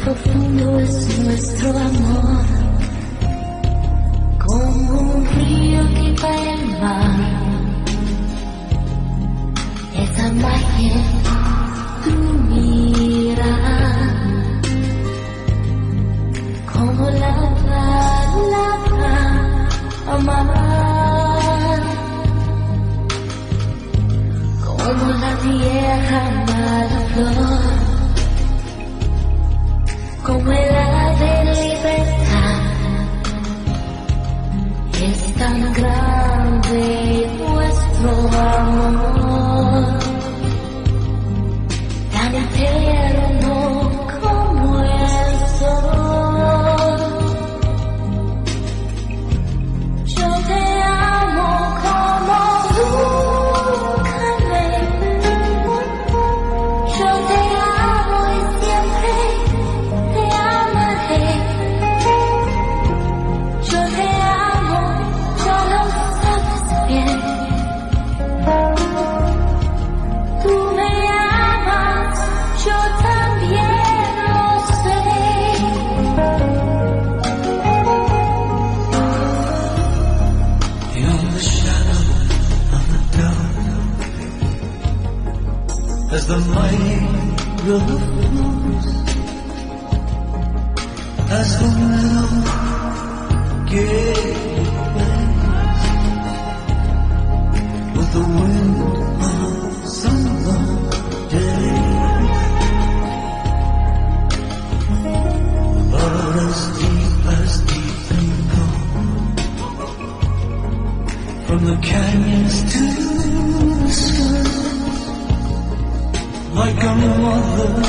profundo es nuestro amor, como un río que va al mar. Esa magia tu mirada, como la palabra amar, como la tierra amada flor, como el ave de libertad. Es tan grande nuestro amor, tan eterno como el sol. Yo te amo como nunca amé. Yo te amo y siempre te amaré. Yo te amo, yo lo sabes bien. Tú me amas, yo también lo sé. In the shadow of the dark, as the mighty river flows, as the meadow gave way, with the wind on some day, but as deep can go, from the canyons to the sky, like a mother